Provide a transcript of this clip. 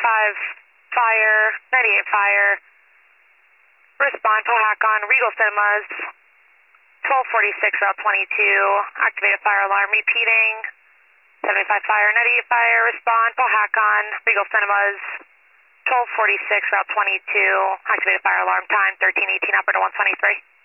fire, 98 fire. Respond, Powhatan, Regal Cinemas, 1246 Route 22. Activated fire alarm repeating. 75 fire, 98 fire. Respond, Powhatan, Regal Cinemas, 1246 Route 22. Activated fire alarm time, 1318 upper to 123.